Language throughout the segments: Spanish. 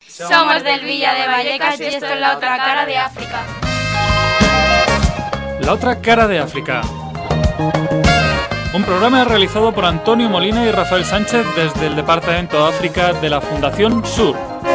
Somos del Villa de Vallecas y esto es La Otra Cara de África. La Otra Cara de África. Un programa realizado por Antonio Molina y Rafael Sánchez desde el Departamento de África de la Fundación Sur.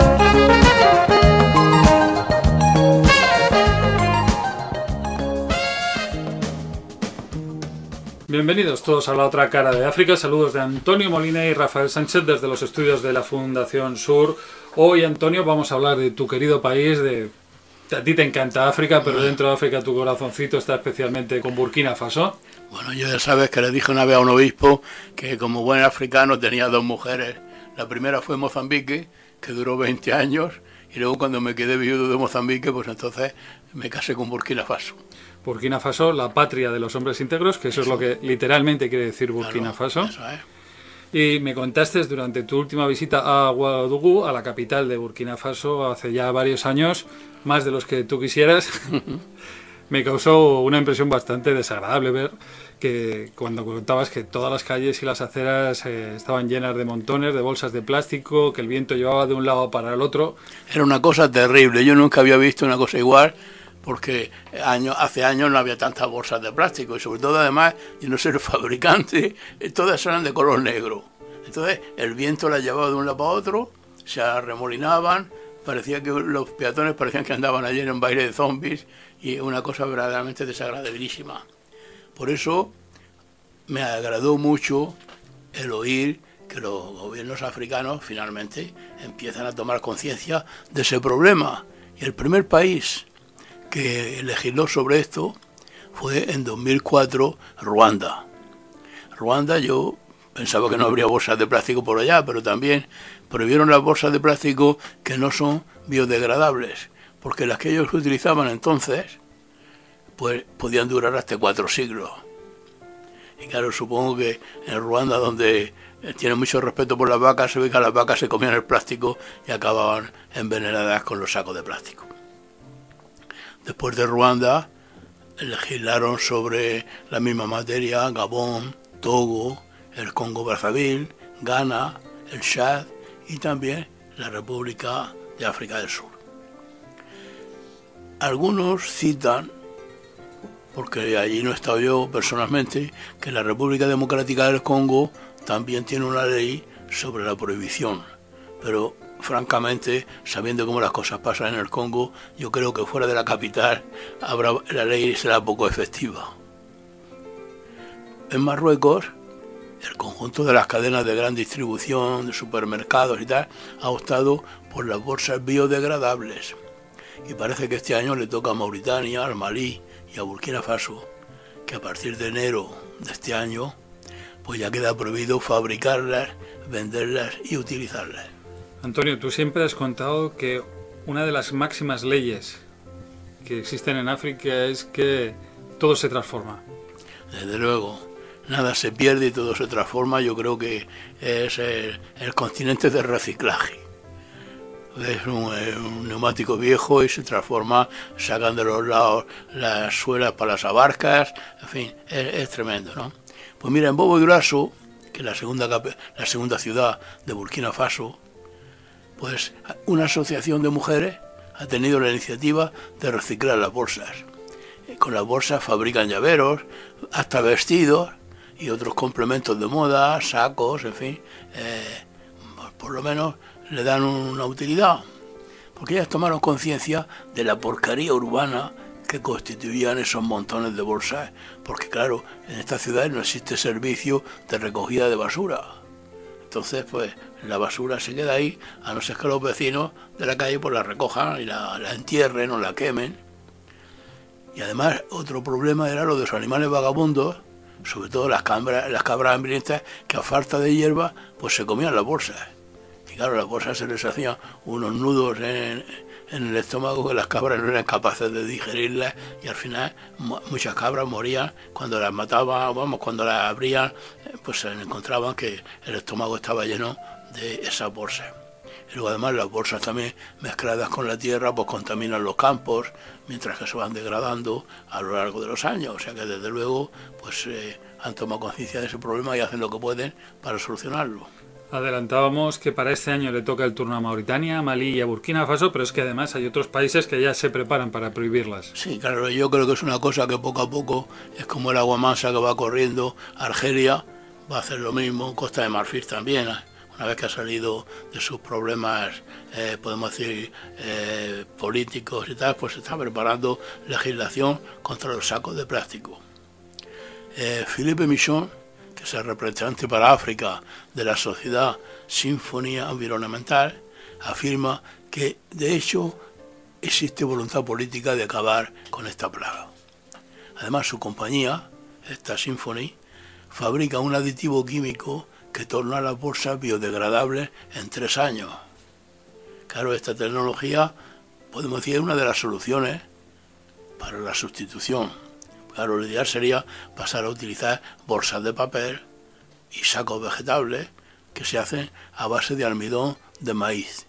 Bienvenidos todos a La Otra Cara de África. Saludos de Antonio Molina y Rafael Sánchez desde los estudios de la Fundación Sur. Hoy, Antonio, vamos a hablar de tu querido país, a ti te encanta África, pero dentro de África tu corazoncito está especialmente con Burkina Faso. Bueno, yo ya sabes que le dije una vez a un obispo que como buen africano tenía dos mujeres. La primera fue Mozambique, que duró 20 años, y luego cuando me quedé viudo de Mozambique, pues entonces me casé con Burkina Faso. Burkina Faso, la patria de los hombres íntegros, que eso es lo que literalmente quiere decir Burkina Faso. Eso es. Y me contaste durante tu última visita a Ouagadougou, a la capital de Burkina Faso, hace ya varios años, más de los que tú quisieras. Me causó una impresión bastante desagradable ver que cuando contabas que todas las calles y las aceras estaban llenas de montones de bolsas de plástico, que el viento llevaba de un lado para el otro. Era una cosa terrible, yo nunca había visto una cosa igual, porque hace años no había tantas bolsas de plástico y sobre todo además, yo no sé el fabricante, todas eran de color negro. Entonces el viento las llevaba de un lado para otro, se arremolinaban, parecía que los peatones parecían que andaban ayer en baile de zombies y una cosa verdaderamente desagradabilísima. Por eso me agradó mucho el oír que los gobiernos africanos finalmente empiezan a tomar conciencia de ese problema. Y el primer país que legisló sobre esto fue en 2004 Ruanda. Ruanda, yo pensaba que no habría bolsas de plástico por allá, pero también prohibieron las bolsas de plástico que no son biodegradables, porque las que ellos utilizaban entonces pues podían durar hasta 4 siglos. Y claro, supongo que en Ruanda, donde tienen mucho respeto por las vacas, se ve que las vacas se comían el plástico y acababan envenenadas con los sacos de plástico. Después de Ruanda, legislaron sobre la misma materia Gabón, Togo, el Congo-Brazzaville, Ghana, el Chad y también la República de África del Sur. Algunos citan, porque allí no he estado yo personalmente, que la República Democrática del Congo también tiene una ley sobre la prohibición, pero francamente, sabiendo cómo las cosas pasan en el Congo, yo creo que fuera de la capital la ley será poco efectiva. En Marruecos, el conjunto de las cadenas de gran distribución, de supermercados y tal, ha optado por las bolsas biodegradables. Y parece que este año le toca a Mauritania, al Malí y a Burkina Faso, que a partir de enero de este año, pues ya queda prohibido fabricarlas, venderlas y utilizarlas. Antonio, tú siempre has contado que una de las máximas leyes que existen en África es que todo se transforma. Desde luego, nada se pierde y todo se transforma. Yo creo que es el continente del reciclaje. Es un neumático viejo y se transforma, sacan de los lados las suelas para las abarcas, en fin, es tremendo, ¿no? Pues mira, en Bobo Dioulasso, que es la segunda ciudad de Burkina Faso, pues una asociación de mujeres ha tenido la iniciativa de reciclar las bolsas. Con las bolsas fabrican llaveros, hasta vestidos y otros complementos de moda, sacos, en fin, por lo menos le dan una utilidad. Porque ellas tomaron conciencia de la porquería urbana que constituían esos montones de bolsas. Porque claro, en esta ciudad no existe servicio de recogida de basura. Entonces, pues, la basura se queda ahí, a no ser que los vecinos de la calle pues la recojan y la entierren o la quemen. Y además, otro problema era lo de los animales vagabundos, sobre todo las cabras hambrientas, que a falta de hierba, pues se comían las bolsas. Y claro, las bolsas se les hacían unos nudos en el estómago que las cabras no eran capaces de digerirlas y al final muchas cabras morían cuando las mataban, cuando las abrían, pues se encontraban que el estómago estaba lleno de esas bolsas. Y luego además las bolsas también mezcladas con la tierra pues contaminan los campos mientras que se van degradando a lo largo de los años. O sea que desde luego pues han tomado conciencia de ese problema y hacen lo que pueden para solucionarlo. Adelantábamos que para este año le toca el turno a Mauritania, a Malí y a Burkina Faso, pero es que además hay otros países que ya se preparan para prohibirlas. Sí, claro, yo creo que es una cosa que poco a poco es como el agua mansa que va corriendo. Argelia va a hacer lo mismo, Costa de Marfil también, una vez que ha salido de sus problemas, podemos decir, políticos y tal, pues se está preparando legislación contra los sacos de plástico. Philippe Michon, que es el representante para África de la Sociedad Sinfonía Environmental, afirma que de hecho existe voluntad política de acabar con esta plaga. Además, su compañía, esta Symphony, fabrica un aditivo químico que torna las bolsas biodegradables en 3 años. Claro, esta tecnología, podemos decir, es una de las soluciones para la sustitución. Claro, lo ideal sería pasar a utilizar bolsas de papel y sacos vegetables que se hacen a base de almidón de maíz.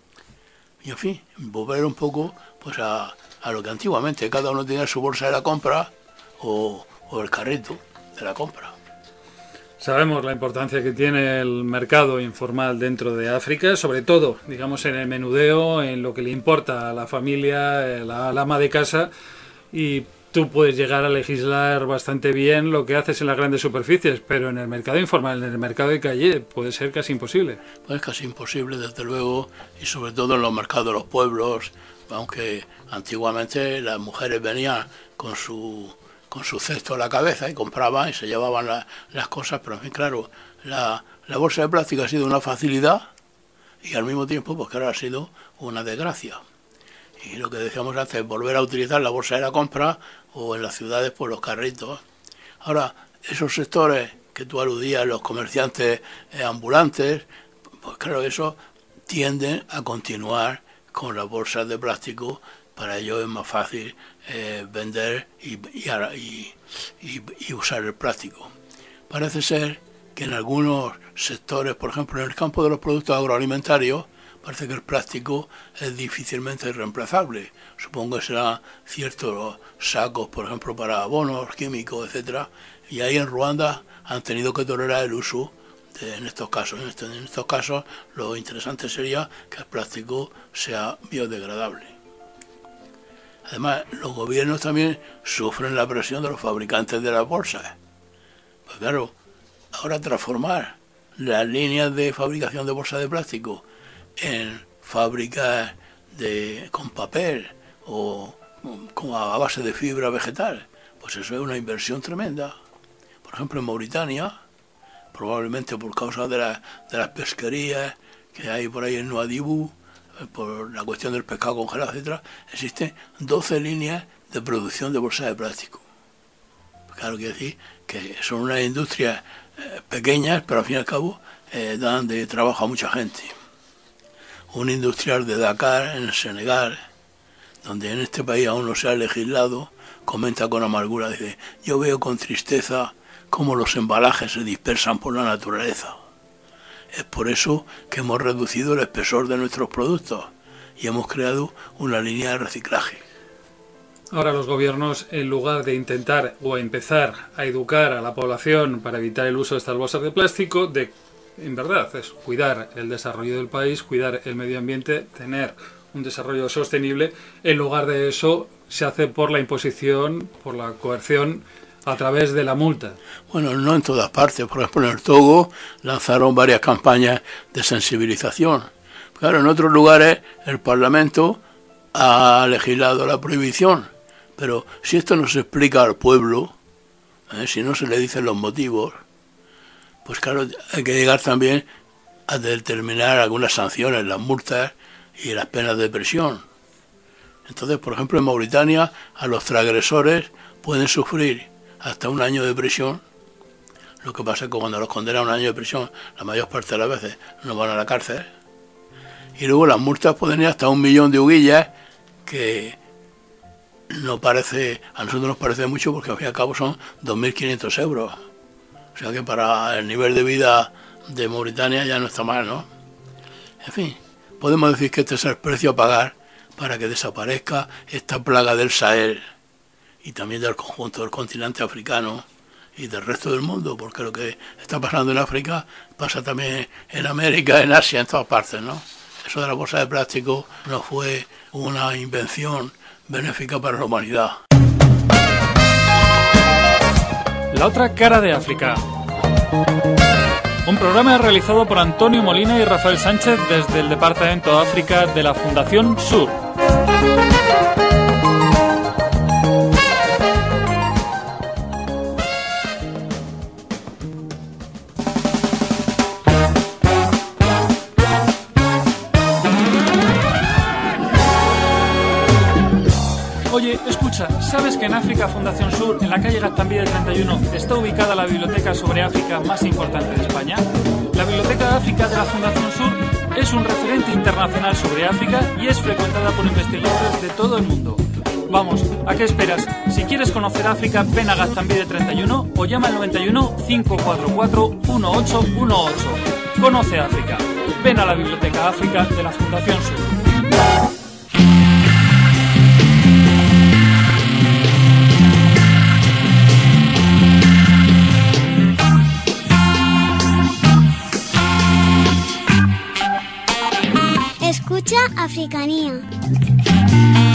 Y en fin, volver un poco pues a lo que antiguamente cada uno tenía su bolsa de la compra o el carrito de la compra. Sabemos la importancia que tiene el mercado informal dentro de África, sobre todo, digamos, en el menudeo, en lo que le importa a la familia, al ama de casa, y tú puedes llegar a legislar bastante bien lo que haces en las grandes superficies, pero en el mercado informal, en el mercado de calle, puede ser casi imposible. Pues es casi imposible, desde luego, y sobre todo en los mercados de los pueblos, aunque antiguamente las mujeres venían con su cesto a la cabeza y compraban y se llevaban las cosas, pero en fin, claro, la bolsa de plástico ha sido una facilidad y al mismo tiempo, pues claro, ha sido una desgracia. Y lo que decíamos antes, volver a utilizar la bolsa de la compra o en las ciudades pues los carritos. Ahora, esos sectores que tú aludías, los comerciantes ambulantes, pues claro, eso tienden a continuar con las bolsas de plástico. Para ellos es más fácil vender y usar el plástico. Parece ser que en algunos sectores, por ejemplo en el campo de los productos agroalimentarios, parece que el plástico es difícilmente reemplazable. Supongo que serán ciertos sacos, por ejemplo, para abonos químicos, etcétera. Y ahí en Ruanda han tenido que tolerar el uso en estos casos. En estos casos, lo interesante sería que el plástico sea biodegradable. Además, los gobiernos también sufren la presión de los fabricantes de las bolsas. Pues claro, ahora transformar las líneas de fabricación de bolsas de plástico en fábricas con papel o a base de fibra vegetal, pues eso es una inversión tremenda. Por ejemplo, en Mauritania, probablemente por causa de las pesquerías que hay por ahí en Nouadhibou, por la cuestión del pescado congelado, etcétera, existen 12 líneas de producción de bolsas de plástico. Claro, quiere decir que son unas industrias pequeñas, pero al fin y al cabo dan de trabajo a mucha gente. Un industrial de Dakar, en el Senegal, donde en este país aún no se ha legislado, comenta con amargura, dice: yo veo con tristeza cómo los embalajes se dispersan por la naturaleza. Es por eso que hemos reducido el espesor de nuestros productos y hemos creado una línea de reciclaje. Ahora los gobiernos, en lugar de intentar o empezar a educar a la población para evitar el uso de estas bolsas de plástico, en verdad es cuidar el desarrollo del país, cuidar el medio ambiente, tener un desarrollo sostenible, en lugar de eso se hace por la imposición, por la coerción, a través de la multa. Bueno, no en todas partes. Por ejemplo, en el Togo lanzaron varias campañas de sensibilización. Claro, en otros lugares el Parlamento ha legislado la prohibición, pero si esto no se explica al pueblo, si no se le dicen los motivos, pues claro, hay que llegar también a determinar algunas sanciones, las multas y las penas de prisión. Entonces, por ejemplo, en Mauritania a los transgresores pueden sufrir hasta 1 año de prisión. Lo que pasa es que cuando los condenan a 1 año de prisión, la mayor parte de las veces no van a la cárcel. Y luego las multas pueden ir hasta 1 millón de huguillas, que a nosotros nos parece mucho porque al fin y al cabo son 2.500 euros. O sea que para el nivel de vida de Mauritania ya no está mal, ¿no? En fin, podemos decir que este es el precio a pagar para que desaparezca esta plaga del Sahel y también del conjunto del continente africano y del resto del mundo, porque lo que está pasando en África pasa también en América, en Asia, en todas partes, ¿no? Eso de la bolsa de plástico no fue una invención benéfica para la humanidad. La otra cara de África. Un programa realizado por Antonio Molina y Rafael Sánchez desde el Departamento de África de la Fundación Sur. Oye, escucha, ¿sabes que en África Fundación Sur, en la calle Gaztambide 31, está ubicada la biblioteca sobre África más importante de España? La Biblioteca de África de la Fundación Sur es un referente internacional sobre África y es frecuentada por investigadores de todo el mundo. Vamos, ¿a qué esperas? Si quieres conocer África, ven a Gaztambide 31 o llama al 91 544 1818. Conoce África. Ven a la Biblioteca África de la Fundación Sur. Escucha Africanía.